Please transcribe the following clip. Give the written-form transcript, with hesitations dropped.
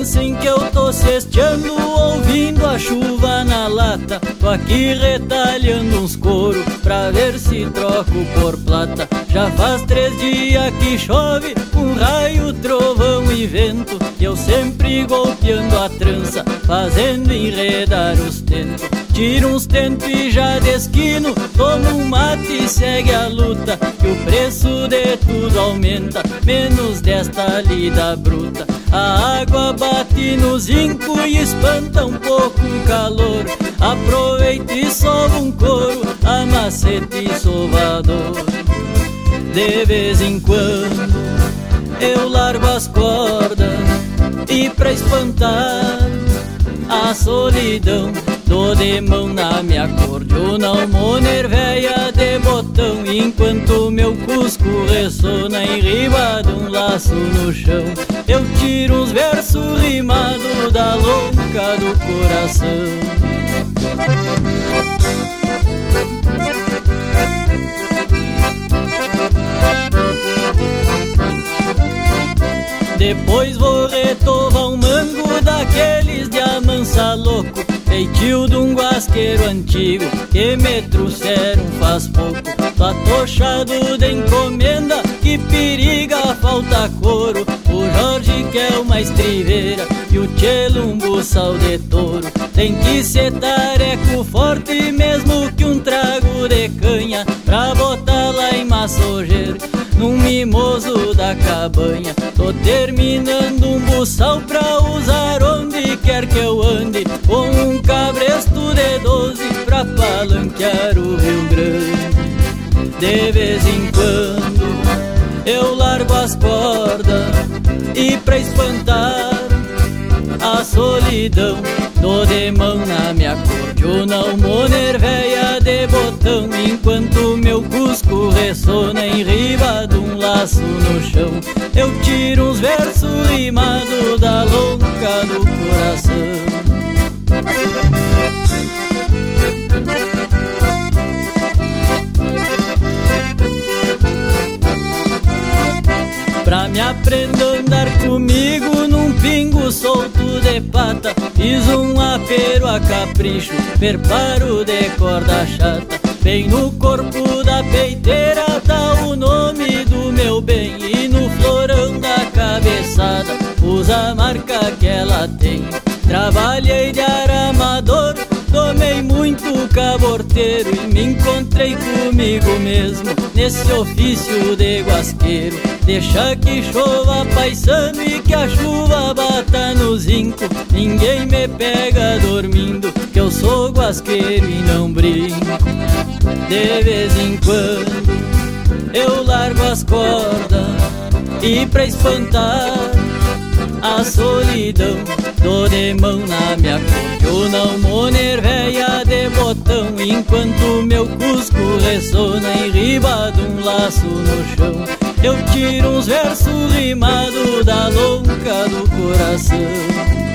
pensem que eu tô cesteando, ouvindo a chuva na lata. Tô aqui retalhando uns couro pra ver se troco por plata. Já faz 3 dias que chove, com raio, trovão e vento, e eu sempre golpeando a trança, fazendo enredar os tentos. Tiro uns tentos e já desquino, tomo um mate e segue a luta, que o preço de tudo aumenta, menos desta lida bruta. A água bate no zinco e espanta um pouco o calor. Aproveito e sovo um couro, a macete e sovador. De vez em quando eu largo as cordas e pra espantar a solidão dou de mão na minha cordiona uma moner véia de botão, enquanto meu cusco ressona em riba de um laço no chão. Eu tiro uns versos rimados da louca do coração. Depois vou retovar um mango daqueles de amansa louco, feitio de um guasqueiro antigo que me trouxeram faz pouco. Tô atochado de encomenda que periga, falta couro. O Jorge que é uma estriveira e o Tchelo um buçal de touro. Tem que ser tareco forte mesmo que um trago de canha, pra botar lá em Massogeiro, num mimoso da cabanha. Tô terminando um buçal pra usar onde quer que eu ande, com um cabresto de 12 pra palanquear o Rio Grande. De vez em quando eu largo as cordas e pra espantar a solidão dou de mão na minha cordiona uma moner véia de botão, enquanto meu cusco ressona em riba de um laço no chão. Eu tiro uns versos rimados da louca do coração. Pra me aprender a andar comigo num pingo solto de pata, fiz um apero a capricho, preparo de corda chata. Bem no corpo da peiteira tá o nome do meu bem, e no florão da cabeçada usa a marca que ela tem. Trabalhei de aramador, tomei muito caborteiro e me encontrei comigo mesmo nesse ofício de guasqueiro. Deixa que chova paisano e que a chuva bata no zinco, ninguém me pega dormindo, que eu sou guasqueiro e não brinco. De vez em quando eu largo as cordas e pra espantar a solidão dou de mão na minha cordiona uma moner véia de botão, enquanto meu cusco ressona em riba de um laço no chão. Eu tiro uns versos rimados da louca do coração.